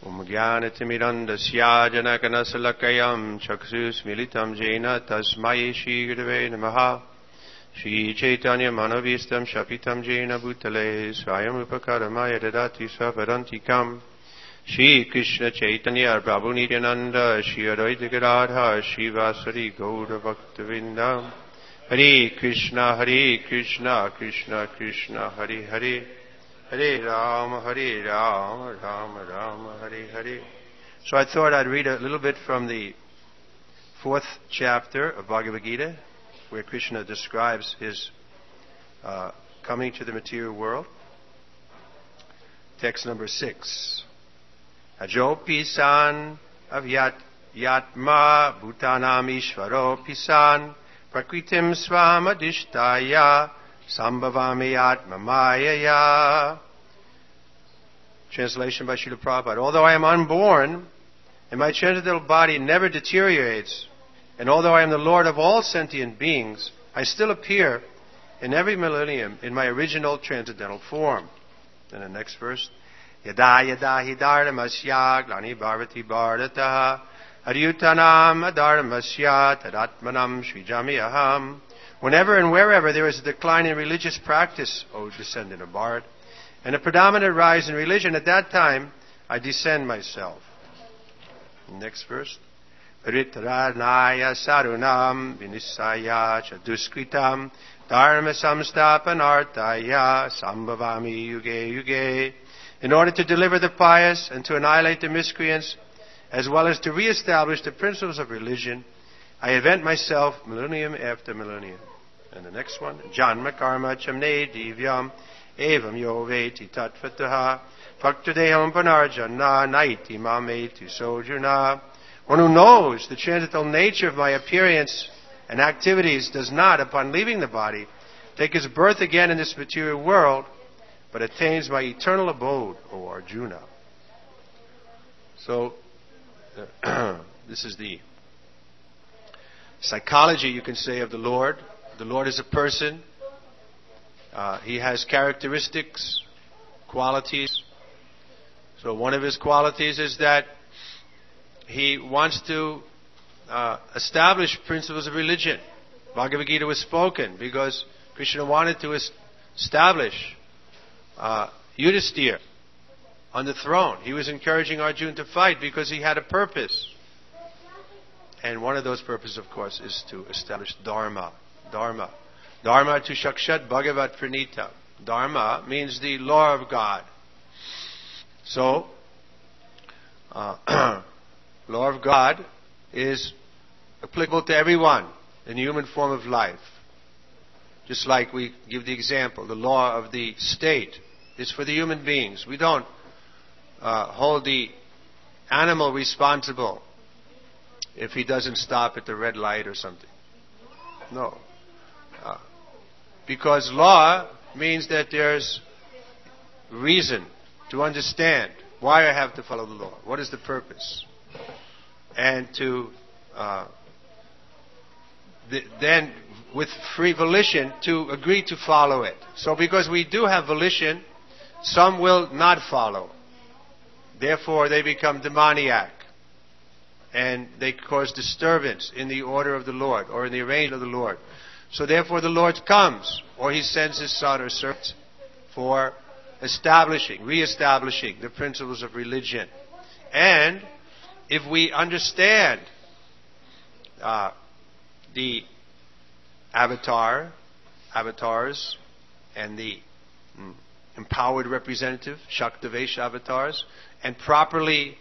Umgyanatimidandasya janakanasalakayam chaksusmilitam jena tasmai Shri Gurave Namaha. Shri Chaitanya Manovistam Shapitam Jena Bhutale Swayam Upakaramaya Dadati Swapadantikam. Shri Krishna Chaitanya Prabhu Nityananda Shri Advaita Gadadhar Shri Vasari Gaura Bhaktivinoda. Hare Krishna, Krishna Krishna, Hare Hare, Hare Rama, Rama Rama, Hare Hare. So I thought I'd read a little bit from the 4th chapter of Bhagavad Gita, where Krishna describes his coming to the material world. Text number 6. Ajopi san avyat yatma bhutanam ishvaropi san prakritim svamadishtaya sambhavami atma mayaya. Translation by Srila Prabhupada. Although I am unborn, and my transcendental body never deteriorates, and although I am the Lord of all sentient beings, I still appear in every millennium in my original transcendental form. Then the next verse. Yada yada hidharmasya glani bharati bharataha aryutanam adharmasya tadatmanam srijami aham. Whenever and wherever there is a decline in religious practice, O descendant of Bharat, and a predominant rise in religion, at that time I descend myself. Next verse. Pritranaya sarunam vinisaya chaduskritam dharma samstapanartaya sambhavami yuge yuge. In order to deliver the pious and to annihilate the miscreants, as well as to reestablish the principles of religion, I invent myself millennium after millennium. And the next one. Janma karma chamne divyam evam yo veti tatvataha bhaktadeham panarjana naiti mameti sojuna. One who knows the transcendental nature of my appearance and activities does not, upon leaving the body, take his birth again in this material world, but attains my eternal abode, O Arjuna. So, this is the psychology, you can say, of the Lord. The Lord is a person. He has characteristics, qualities. So one of his qualities is that he wants to establish principles of religion. Bhagavad Gita was spoken because Krishna wanted to establish Yudhisthira on the throne. He was encouraging Arjuna to fight because he had a purpose. And one of those purposes, of course, is to establish Dharma. Dharma to Shakshat Bhagavat Pranita. Dharma means the law of God. So, law of God is applicable to everyone in the human form of life. Just like we give the example, the law of the state is for the human beings. We don't hold the animal responsible if he doesn't stop at the red light or something. No. Because law means that there's reason to understand why I have to follow the law. What is the purpose? And to then, with free volition, to agree to follow it. So because we do have volition, some will not follow. Therefore, they become demoniac. And they cause disturbance in the order of the Lord, or in the arrangement of the Lord. So therefore the Lord comes, or He sends His son or servant for re-establishing the principles of religion. And if we understand the avatars, and the empowered representative, Shaktavesha avatars, and properly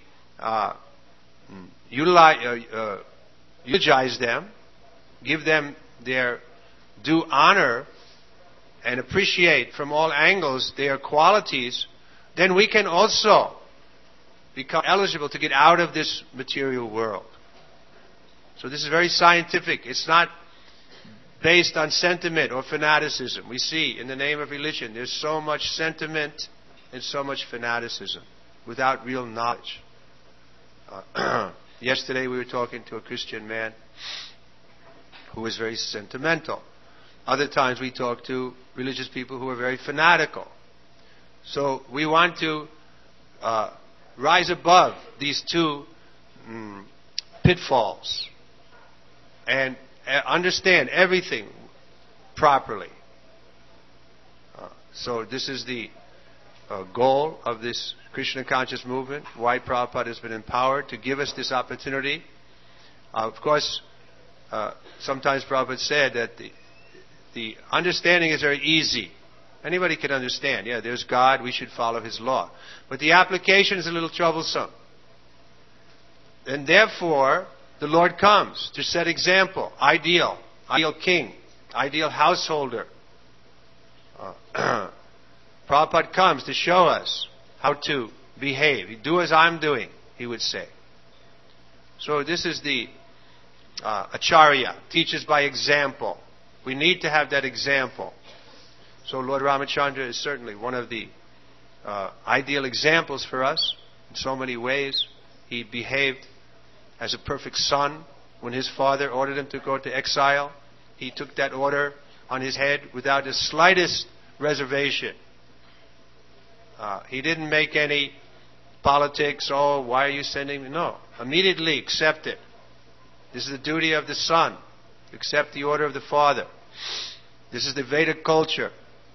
eulogize them, give them their due honor, and appreciate from all angles their qualities, then we can also become eligible to get out of this material world. So this is very scientific. It's not based on sentiment or fanaticism. We see in the name of religion there's so much sentiment and so much fanaticism without real knowledge. Yesterday we were talking to a Christian man who was very sentimental. Other times we talk to religious people who are very fanatical. So we want to rise above these two pitfalls and understand everything properly. So this is the goal of this Krishna conscious movement, why Prabhupada has been empowered to give us this opportunity. Of course, sometimes Prabhupada said that the understanding is very easy. Anybody can understand. Yeah, there's God, we should follow His law. But the application is a little troublesome. And therefore, the Lord comes to set example, ideal king, ideal householder. Prabhupada comes to show us how to behave. Do as I'm doing, he would say. So this is the Acharya, teaches by example. We need to have that example. So Lord Ramachandra is certainly one of the ideal examples for us in so many ways. He behaved as a perfect son. When his father ordered him to go to exile, he took that order on his head without the slightest reservation. He didn't make any politics, oh, why are you sending me? No. Immediately accept it. This is the duty of the son. Accept the order of the father. This is the Vedic culture.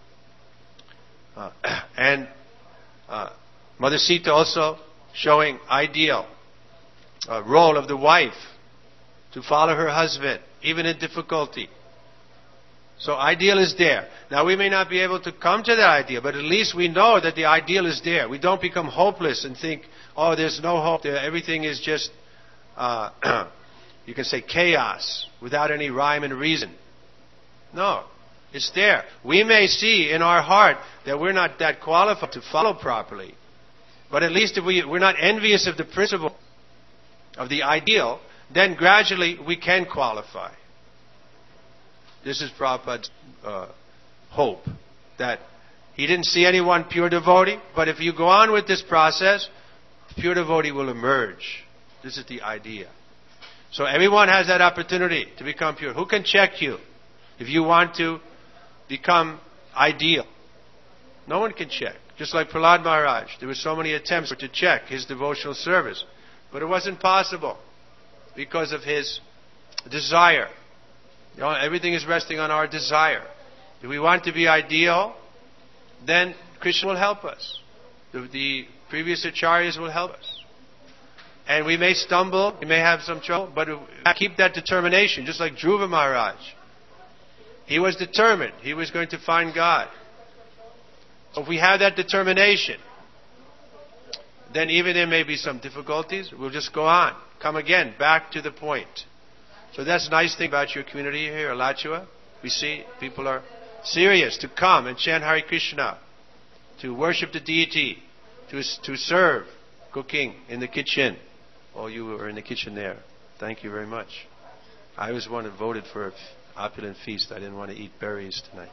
And Mother Sita also showing ideal role of the wife to follow her husband, even in difficulty. So ideal is there. Now we may not be able to come to that ideal, but at least we know that the ideal is there. We don't become hopeless and think, oh, there's no hope there. Everything is just, you can say chaos, without any rhyme and reason. No, it's there. We may see in our heart that we're not that qualified to follow properly. But at least if we're not envious of the principle of the ideal, then gradually we can qualify. This is Prabhupada's hope, that he didn't see anyone pure devotee, but if you go on with this process, pure devotee will emerge. This is the idea. So everyone has that opportunity to become pure. Who can check you if you want to become ideal? No one can check. Just like Prahlad Maharaj, there were so many attempts to check his devotional service, but it wasn't possible because of his desire. You know, everything is resting on our desire. If we want to be ideal, then Krishna will help us. The previous acharyas will help us. And we may stumble, we may have some trouble, but keep that determination, just like Dhruva Maharaj. He was determined. He was going to find God. So if we have that determination, then even there may be some difficulties, we'll just go on. Come again, back to the point. So that's the nice thing about your community here, Alachua. We see people are serious to come and chant Hare Krishna, to worship the deity, to serve, cooking in the kitchen. Oh, you were in the kitchen there. Thank you very much. I was one that voted for an opulent feast. I didn't want to eat berries tonight.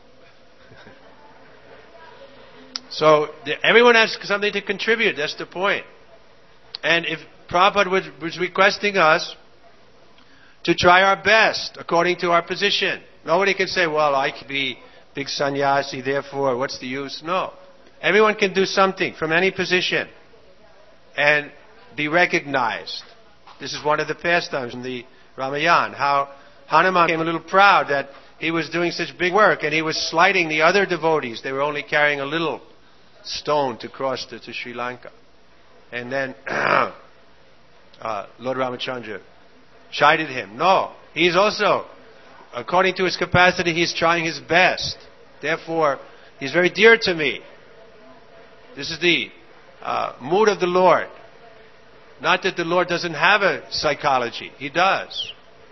So everyone has something to contribute. That's the point. And if Prabhupada was requesting us to try our best according to our position. Nobody can say, well, I could be big sannyasi, therefore what's the use? No. Everyone can do something from any position and be recognized. This is one of the pastimes in the Ramayana, how Hanuman became a little proud that he was doing such big work and he was slighting the other devotees. They were only carrying a little stone to cross to Sri Lanka. And then Lord Ramachandra chided him. No, he's also, according to his capacity, he's trying his best. Therefore, he's very dear to me. This is the mood of the Lord. Not that the Lord doesn't have a psychology. He does.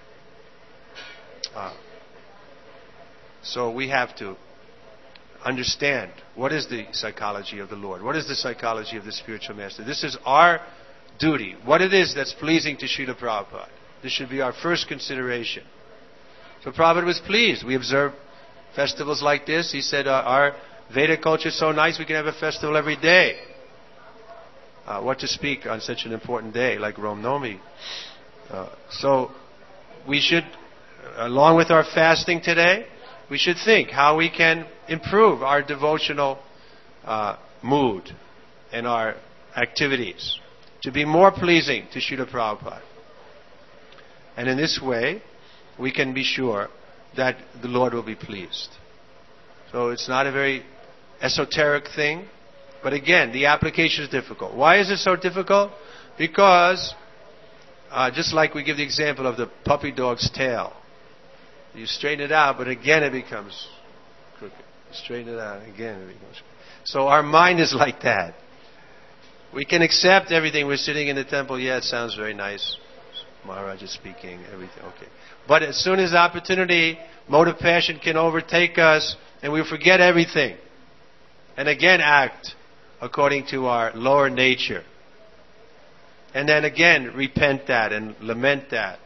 So we have to understand what is the psychology of the Lord. What is the psychology of the spiritual master? This is our duty. What it is that's pleasing to Srila Prabhupada. This should be our first consideration. So Prabhupada was pleased. We observe festivals like this. He said, our Vedic culture is so nice we can have a festival every day. What to speak on such an important day like Ram Navami. So we should, along with our fasting today, we should think how we can improve our devotional mood and our activities. to be more pleasing to Srila Prabhupada. And in this way, we can be sure that the Lord will be pleased. So it's not a very esoteric thing. But again, the application is difficult. Why is it so difficult? Because, just like we give the example of the puppy dog's tail. You straighten it out, but again it becomes crooked. You straighten it out, again it becomes crooked. So our mind is like that. We can accept everything. We're sitting in the temple. Yeah, it sounds very nice. Maharaj is speaking, everything, okay. But as soon as opportunity, motive passion can overtake us, and we forget everything. And again act according to our lower nature. And then again repent that and lament that.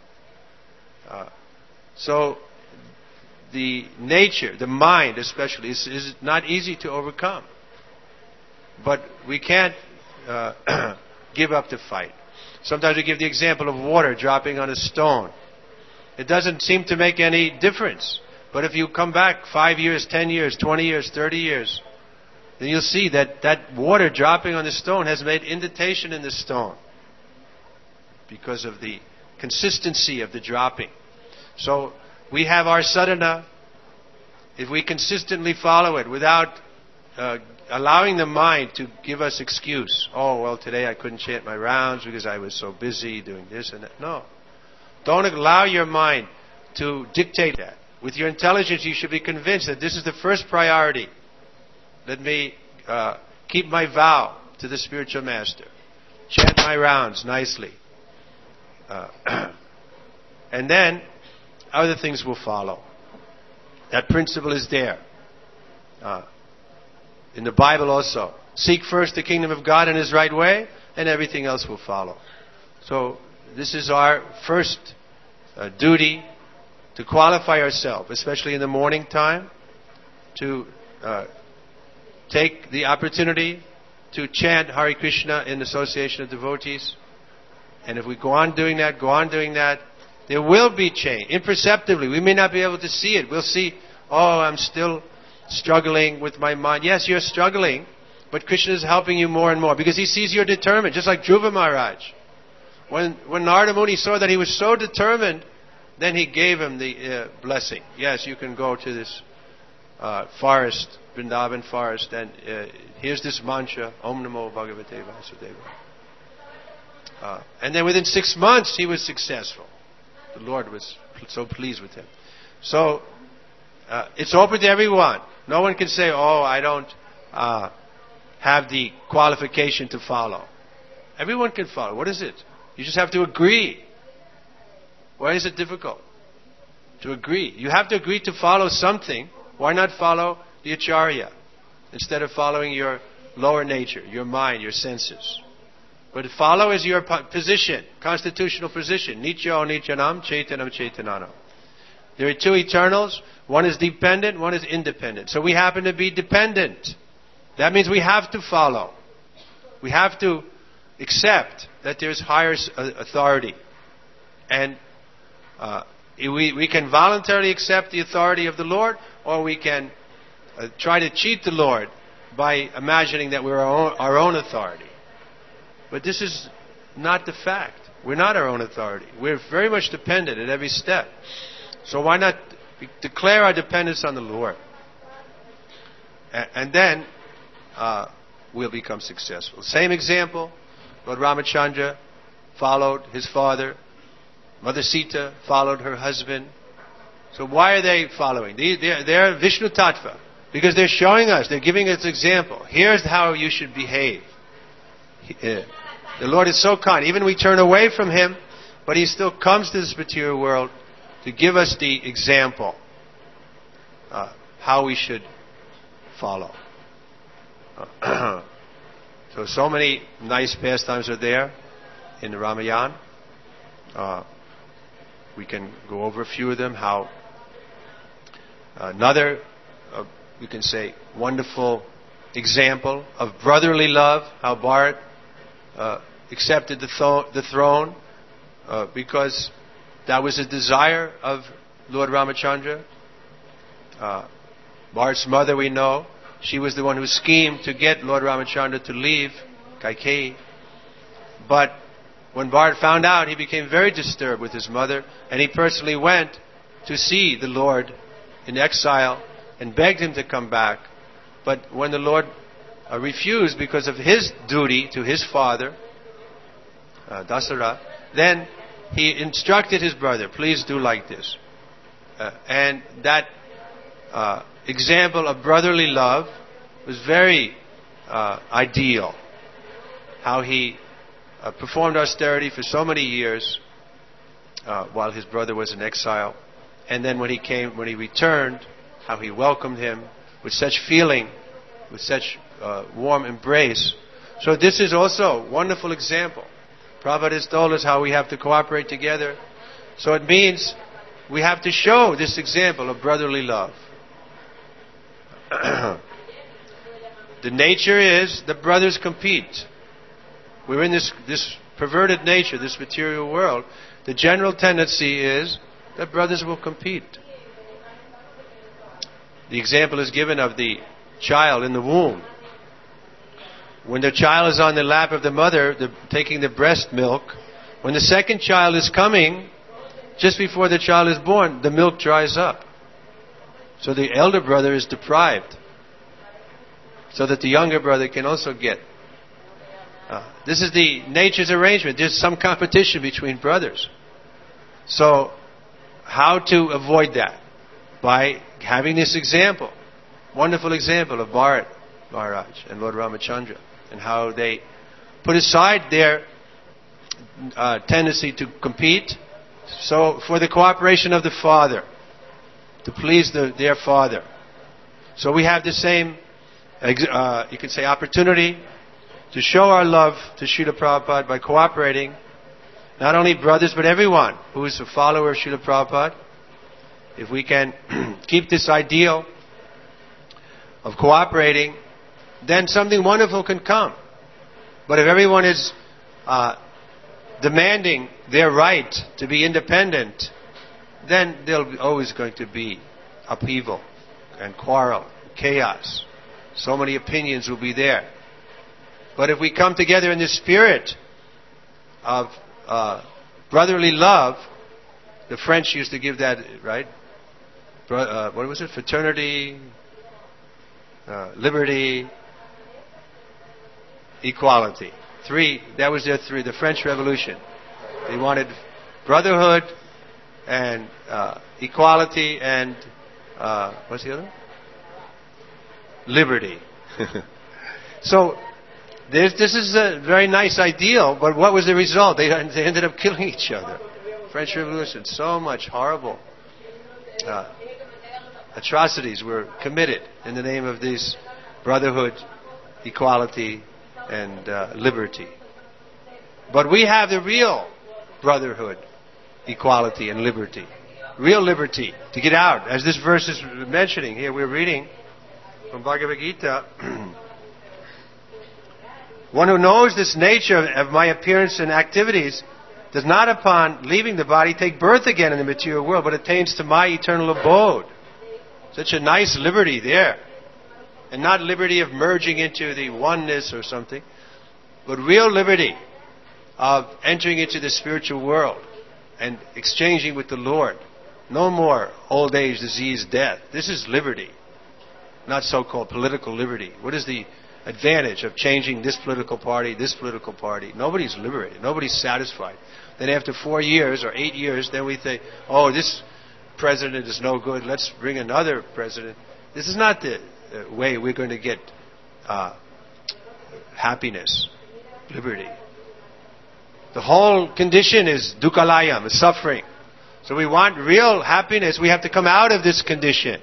So the nature, the mind especially, is not easy to overcome. But we can't give up the fight. Sometimes we give the example of water dropping on a stone. It doesn't seem to make any difference. But if you come back 5 years, 10 years, 20 years, 30 years, then you'll see that that water dropping on the stone has made indentation in the stone because of the consistency of the dropping. So we have our sadhana. If we consistently follow it without allowing the mind to give us excuse. Oh, well, today I couldn't chant my rounds because I was so busy doing this and that. No. Don't allow your mind to dictate that. With your intelligence, you should be convinced that this is the first priority. Let me keep my vow to the spiritual master. Chant my rounds nicely. And then other things will follow. That principle is there. In the Bible also. Seek first the kingdom of God in His right way, and everything else will follow. So this is our first duty, to qualify ourselves, especially in the morning time, to take the opportunity to chant Hare Krishna in association of devotees. And if we go on doing that, there will be change. Imperceptibly. We may not be able to see it. We'll see, oh, I'm still struggling with my mind. Yes, you're struggling, but Krishna is helping you more and more because He sees you're determined, just like Dhruva Maharaj. When Narada Muni saw that he was so determined, then he gave him the blessing. Yes, you can go to this forest, Vrindavan forest, and here's this mantra, Om Namo Bhagavate Vasudeva. And then within 6 months, he was successful. The Lord was so pleased with him. So, it's open to everyone. No one can say, oh, I don't have the qualification to follow. Everyone can follow. What is it? You just have to agree. Why is it difficult to agree? You have to agree to follow something. Why not follow the Acharya instead of following your lower nature, your mind, your senses? But follow is your position, constitutional position. Nityo nityanam, chaitanam chaitananam. There are two eternals. One is dependent, one is independent. So we happen to be dependent. That means we have to follow. We have to accept that there's higher authority. And we can voluntarily accept the authority of the Lord, or we can try to cheat the Lord by imagining that we're our own authority. But this is not the fact. We're not our own authority. We're very much dependent at every step. So why not declare our dependence on the Lord? And then we'll become successful. Same example. Lord Ramachandra followed his father. Mother Sita followed her husband. So why are they following? They're Vishnu Tattva. Because they're showing us, they're giving us example. Here's how you should behave. The Lord is so kind. Even we turn away from Him, but He still comes to this material world to give us the example. How we should follow. So many nice pastimes are there in the Ramayana. We can go over a few of them. How another, we can say, wonderful example of brotherly love. How Bharat accepted the throne because that was a desire of Lord Ramachandra. Bharat's mother, we know, she was the one who schemed to get Lord Ramachandra to leave Kaikeyi. But when Bharat found out, he became very disturbed with his mother, and he personally went to see the Lord in exile and begged him to come back. But when the Lord refused because of his duty to his father, Dasara, then he instructed his brother, please do like this. And that example of brotherly love was very ideal. How he performed austerity for so many years while his brother was in exile. And then when he returned, how he welcomed him with such feeling, with such warm embrace. So this is also a wonderful example. Prabhupada has told us how we have to cooperate together. So it means we have to show this example of brotherly love. The nature is that brothers compete. We're in this perverted nature, this material world. The general tendency is that brothers will compete. The example is given of the child in the womb. When the child is on the lap of the mother, taking the breast milk, when the second child is coming, just before the child is born, the milk dries up. So the elder brother is deprived, so that the younger brother can also get. This is the nature's arrangement. There's some competition between brothers. So, how to avoid that? By having this example, wonderful example of Bharat Maharaj and Lord Ramachandra, and how they put aside their tendency to compete, so for the cooperation of the father, to please their father. So we have the same, you could say, opportunity to show our love to Srila Prabhupada by cooperating, not only brothers but everyone who is a follower of Srila Prabhupada. If we can keep this ideal of cooperating, then something wonderful can come. But if everyone is demanding their right to be independent, then there'll be always going to be upheaval and quarrel, chaos. So many opinions will be there. But if we come together in the spirit of brotherly love, the French used to give that, right? What was it? Fraternity, liberty, equality. That was their three, the French Revolution. They wanted brotherhood and equality and, what's the other? Liberty. So, this is a very nice ideal, but what was the result? They ended up killing each other. French Revolution, so much horrible atrocities were committed in the name of this brotherhood, equality, and liberty. But we have the real brotherhood, equality, and liberty. Real liberty to get out. As this verse is mentioning here, we're reading from Bhagavad Gita. One who knows this nature of my appearance and activities does not upon leaving the body take birth again in the material world, but attains to my eternal abode. Such a nice liberty there. And not liberty of merging into the oneness or something, but real liberty of entering into the spiritual world and exchanging with the Lord. No more old age, disease, death. This is liberty, not so-called political liberty. What is the advantage of changing this political party? Nobody's liberated. Nobody's satisfied. Then after 4 years or 8 years, then we think, oh, this president is no good. Let's bring another president. This is not the way we're going to get happiness, liberty. The whole condition is dukkhalayam, is suffering. So we want real happiness. We have to come out of this condition.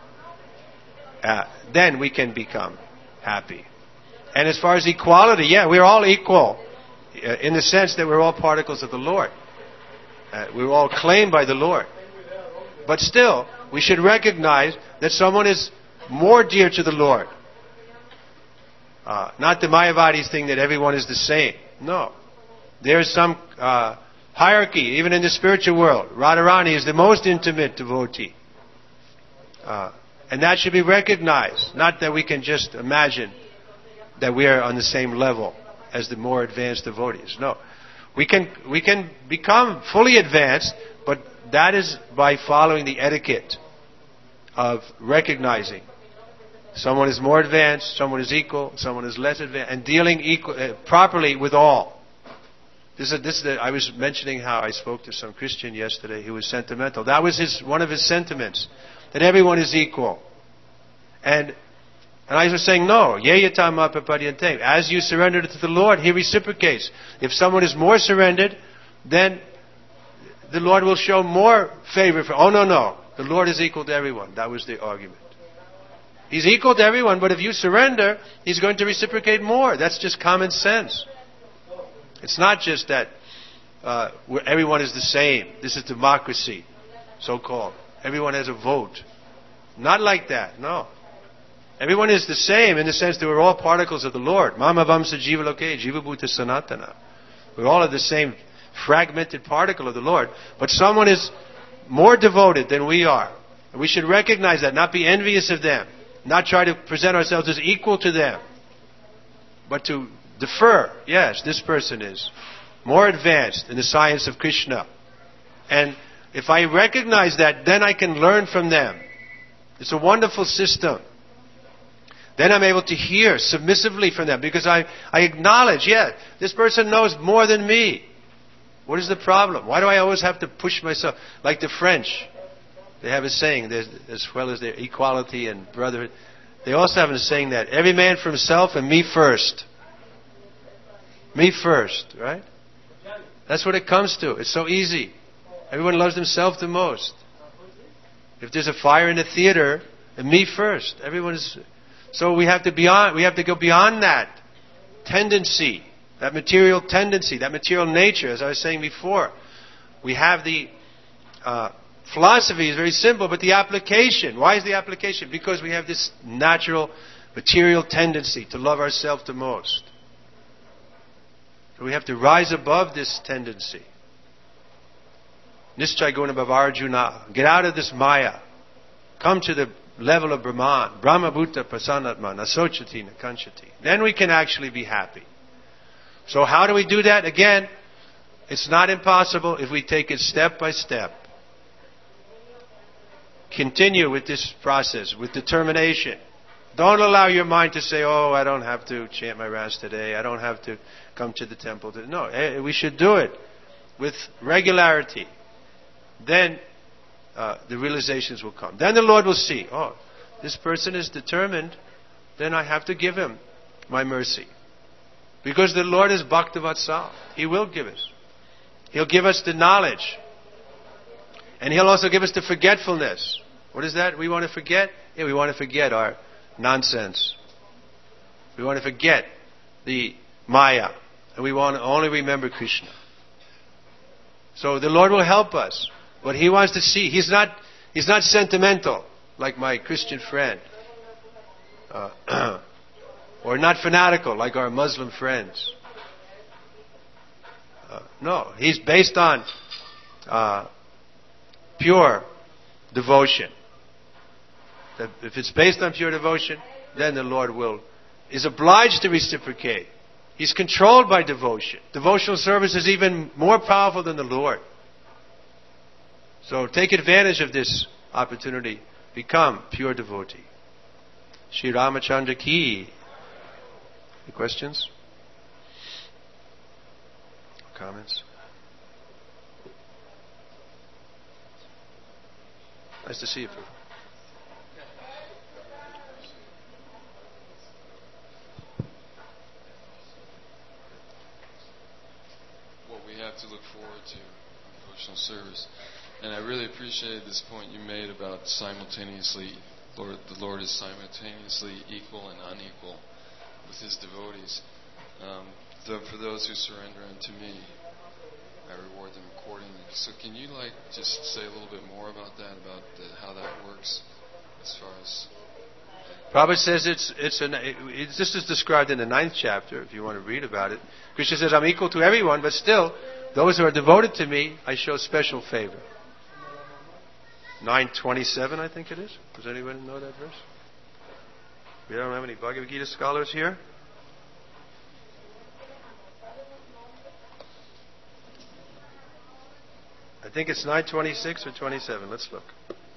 Then we can become happy. And as far as equality, yeah, we're all equal in the sense that we're all particles of the Lord. We're all claimed by the Lord. But still, we should recognize that someone is more dear to the Lord. Not the Mayavadi's thing that everyone is the same. No. There's some hierarchy, even in the spiritual world. Radharani is the most intimate devotee. And that should be recognized. Not that we can just imagine that we are on the same level. as the more advanced devotees. No. We can become fully advanced, but that is by following the etiquette of recognizing someone is more advanced, someone is equal, someone is less advanced, and dealing properly with all. I was mentioning how I spoke to some Christian yesterday who was sentimental. That was one of his sentiments, that everyone is equal. And I was saying, no. As you surrender to the Lord, He reciprocates. If someone is more surrendered, then the Lord will show more favor. No. The Lord is equal to everyone. That was the argument. He's equal to everyone, but if you surrender, He's going to reciprocate more. That's just common sense. It's not just that everyone is the same. This is democracy, so-called. Everyone has a vote. Not like that, no. Everyone is the same in the sense that we're all particles of the Lord. Mama Vamsa Jiva Loke, Jiva Bhuta Sanatana. We're all of the same fragmented particle of the Lord. But someone is more devoted than we are. And we should recognize that, not be envious of them. Not try to present ourselves as equal to them. But to defer. Yes, this person is more advanced in the science of Krishna. And if I recognize that, then I can learn from them. It's a wonderful system. Then I'm able to hear submissively from them because I acknowledge, this person knows more than me. What is the problem? Why do I always have to push myself? Like the French, they have a saying, as well as their equality and brotherhood, they also have a saying that every man for himself and me first. Me first, right? That's what it comes to. It's so easy. Everyone loves themselves the most. If there's a fire in the theater, me first. Everyone is... So we have to go beyond that tendency, that material tendency, that material nature, as I was saying before. We have the philosophy is very simple, but the application. Why is the application? Because we have this natural material tendency to love ourselves the most. So we have to rise above this tendency. Nischay Guna Bhavarjuna. Get out of this Maya. Come to the level of Brahman. Brahma Bhuta Prasanatma Nasochati Nakanchati. Then we can actually be happy. So how do we do that? Again, it's not impossible if we take it step by step. Continue with this process, with determination. Don't allow your mind to say, I don't have to chant my rounds today. I don't have to come to the temple today. No, we should do it with regularity. Then the realizations will come. Then the Lord will see, this person is determined, then I have to give him my mercy. Because the Lord is Bhakta-Vatsal. He will give us. He'll give us the knowledge. And He'll also give us the forgetfulness. What is that we want to forget? We want to forget our nonsense. We want to forget the Maya. And we want to only remember Krishna. So the Lord will help us. But He wants to see. He's not sentimental like my Christian friend. Or not fanatical like our Muslim friends. No, He's based on pure devotion. That if it's based on pure devotion, then the Lord is obliged to reciprocate. He's controlled by devotion. Devotional service is even more powerful than the Lord. So take advantage of this opportunity. Become pure devotee. Shri Ramachandra ki. Any questions? Comments? Nice to see you, Prabhu. What we have to look forward to in devotional service. And I really appreciated this point you made about simultaneously, the Lord is simultaneously equal and unequal with His devotees. For those who surrender unto me, I reward them accordingly. So can you just say a little bit more about that, about how that works as far as... Prabhupada says this is described in the 9th chapter, if you want to read about it. Krishna says, I'm equal to everyone, but still, those who are devoted to me, I show special favor. 9:27, I think it is. Does anyone know that verse? We don't have any Bhagavad Gita scholars here? I think it's 926 or 27. Let's look.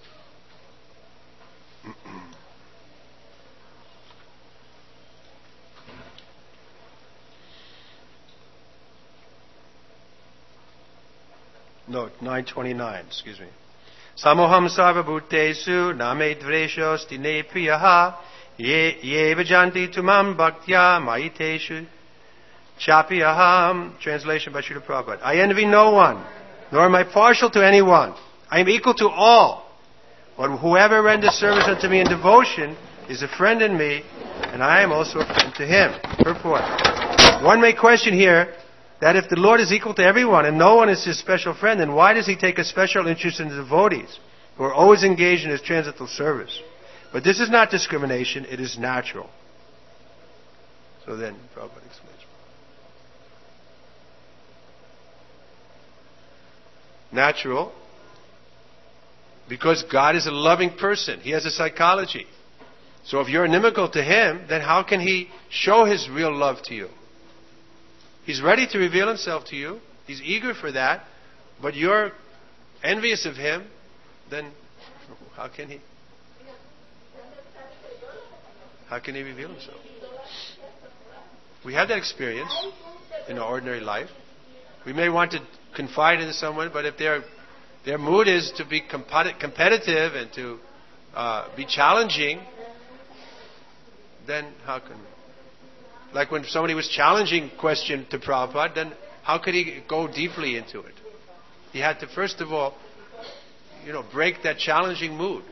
No, 929, excuse me. Samoham sarva bhutesu name dveshos dine priyaha ye vajanti tumam bhaktya maiteshu chapiyaham. Translation by Srila Prabhupada. I envy no one, nor am I partial to anyone. I am equal to all. But whoever renders service unto me in devotion is a friend in me, and I am also a friend to him. Purport. One may question here that if the Lord is equal to everyone and no one is his special friend, then why does he take a special interest in the devotees who are always engaged in his transcendental service? But this is not discrimination, it is natural. So then, Prabhupada explains. Natural, because God is a loving person. He has a psychology. So if you're inimical to him, then how can he show his real love to you? He's ready to reveal himself to you. He's eager for that. But you're envious of him, then how can he reveal himself? We have that experience in our ordinary life. We may want to confide in someone, but if their mood is to be competitive and to be challenging, then how can we? Like when somebody was challenging question to Prabhupada, then how could he go deeply into it? He had to first of all, break that challenging mood.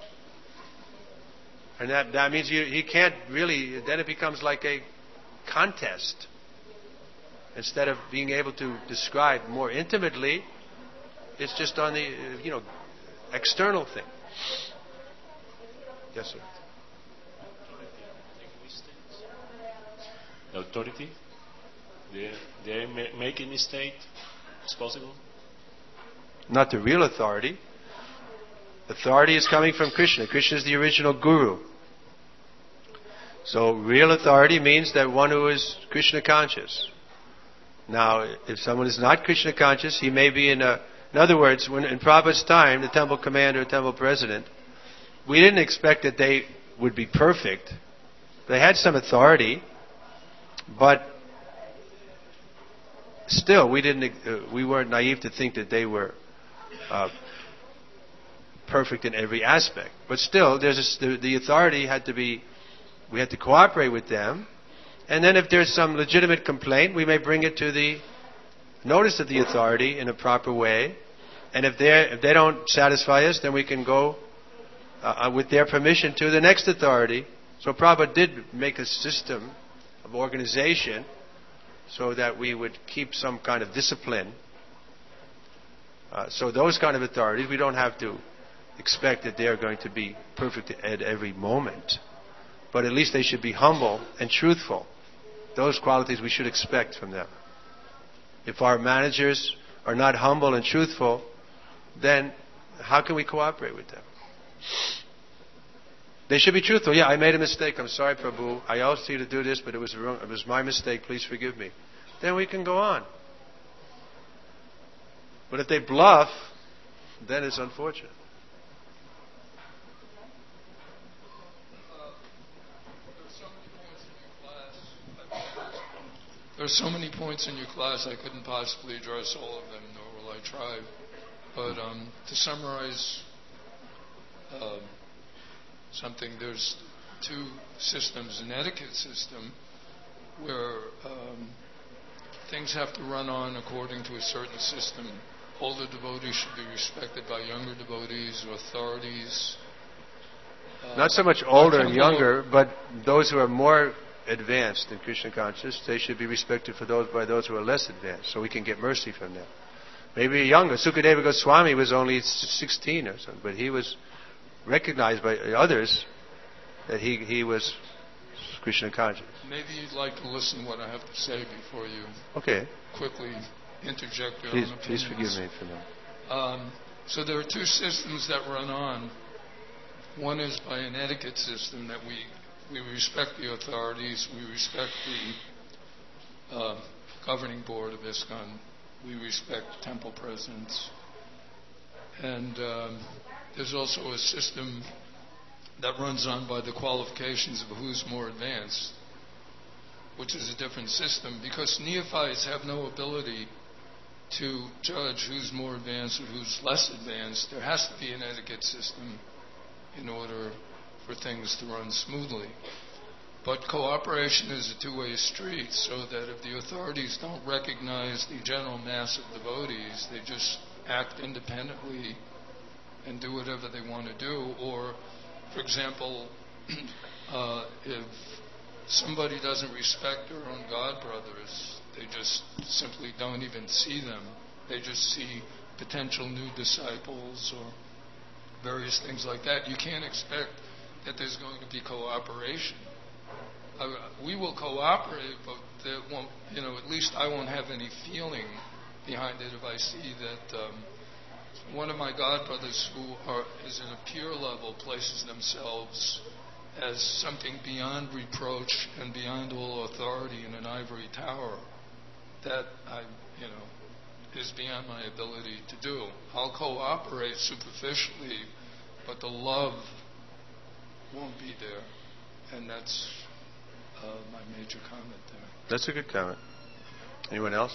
And that means he can't really, then it becomes like a contest. Instead of being able to describe more intimately, it's just on the, external thing. Yes, sir. The authority, they make a mistake. It's possible. Not the real authority. Authority is coming from Krishna. Krishna is the original guru. So real authority means that one who is Krishna conscious. Now, if someone is not Krishna conscious, he may be in other words, when in Prabhupada's time, the temple commander, temple president, we didn't expect that they would be perfect. They had some authority, but still, we weren't naive to think that they were perfect in every aspect. But still, the authority had to be. We had to cooperate with them, and then if there's some legitimate complaint, we may bring it to the notice of the authority in a proper way. And if they don't satisfy us, then we can go with their permission to the next authority. So Prabhupada did make a system of organization so that we would keep some kind of discipline. So those kind of authorities, we don't have to expect that they are going to be perfect at every moment. But at least they should be humble and truthful. Those qualities we should expect from them. If our managers are not humble and truthful, then how can we cooperate with them? They should be truthful. Yeah, I made a mistake. I'm sorry, Prabhu. I asked you to do this, but it was wrong. It was my mistake. Please forgive me. Then we can go on. But if they bluff, then it's unfortunate. There are so many points in your class I couldn't possibly address all of them, nor will I try. But to summarize something, there's two systems. An etiquette system where things have to run on according to a certain system. Older devotees should be respected by younger devotees or authorities. Not so much older and younger, but those who are more advanced in Krishna consciousness, they should be respected by those who are less advanced, so we can get mercy from them. Maybe younger. Sukadeva Goswami was only 16 or something, but he was recognized by others that he was Krishna conscious. Maybe you'd like to listen to what I have to say before you quickly interject your own opinions. Please forgive me for that. So there are two systems that run on. One is by an etiquette system that we respect the authorities, we respect the governing board of ISKCON, we respect temple presidents, And there's also a system that runs on by the qualifications of who's more advanced, which is a different system, because neophytes have no ability to judge who's more advanced or who's less advanced. There has to be an etiquette system in order for things to run smoothly. But cooperation is a two-way street, so that if the authorities don't recognize the general mass of devotees, they just act independently and do whatever they want to do. Or, for example, if somebody doesn't respect their own God brothers, they just simply don't even see them. They just see potential new disciples or various things like that. You can't expect that there's going to be cooperation. We will cooperate, but there won't, at least I won't have any feeling behind it if I see that one of my godbrothers who is in a pure level places themselves as something beyond reproach and beyond all authority in an ivory tower. That is beyond my ability to do. I'll cooperate superficially, but the love won't be there, and that's my major comment there. That's a good comment. Anyone else?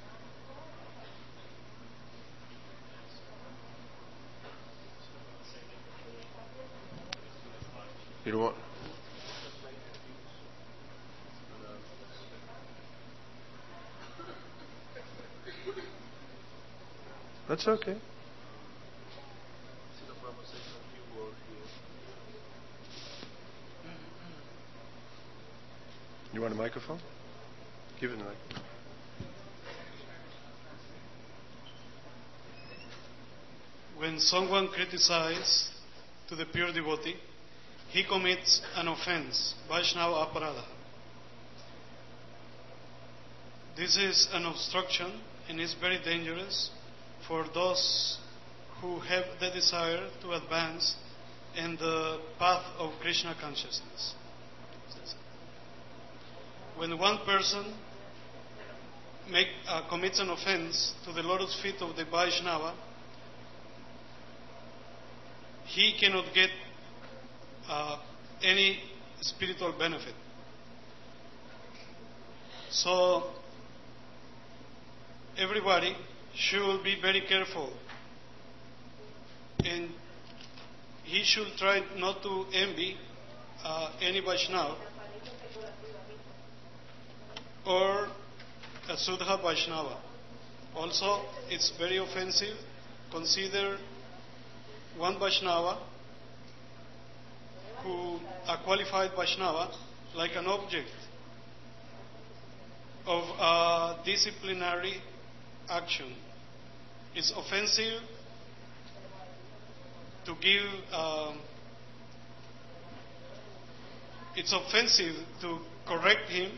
You don't want? That's okay. You want a microphone? Give it the microphone. When someone criticizes to the pure devotee, he commits an offense, Vaishnava Aparadha. This is an obstruction and is very dangerous for those who have the desire to advance in the path of Krishna consciousness. When one person commits an offense to the lotus feet of the Vaishnava, he cannot get any spiritual benefit. So everybody should be very careful, and he should try not to envy any Vaishnava or a Sudha Vaishnava. Also, it's very offensive. Consider one Vaishnava, a qualified Vaishnava, like an object of disciplinary action. It's offensive to give. It's offensive to correct him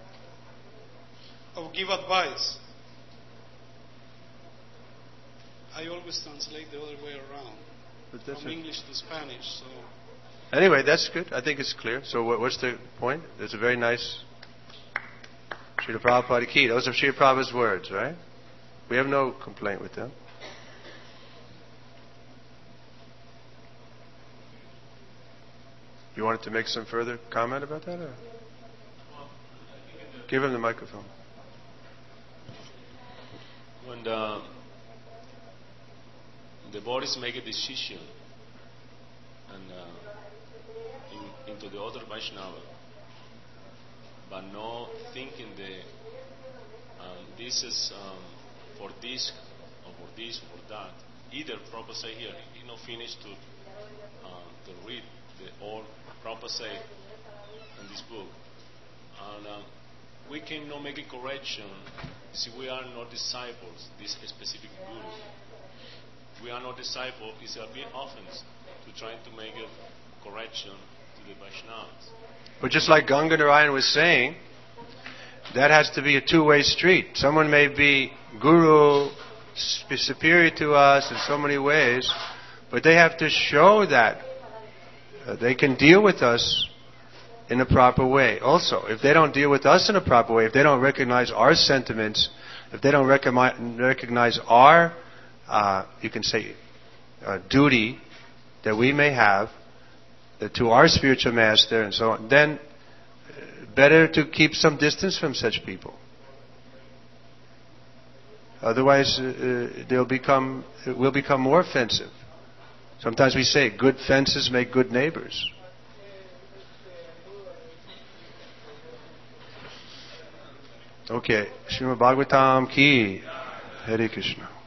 or give advice. I always translate the other way around, from English to Spanish. So anyway, that's good. I think it's clear. So what's the point? It's a very nice Srila Prabhupada key. Those are Srila Prabhupada's words, right? We have no complaint with them. You wanted to make some further comment about that? Or? Give him the microphone. When the bodies make a decision and into the other Vaishnava, but not thinking this is for this or for this or for that. Either Prabhupada say here, he not finished to read all Prabhupada say in this book, and we cannot make a correction. See, we are not disciples. This specific guru, we are not disciples. It's a big offense to try to make a correction to the Vaishnavas. But just like Ganga Narayan was saying, that has to be a two-way street. Someone may be guru, superior to us in so many ways, but they have to show that they can deal with us in a proper way. Also, if they don't deal with us in a proper way, if they don't recognize our sentiments, if they don't recognize our, you can say, duty that we may have to our spiritual master and so on, then better to keep some distance from such people. Otherwise, it will become more offensive. Sometimes we say, good fences make good neighbors. Okay. Srimad Bhagavatam ki. Hare Krishna.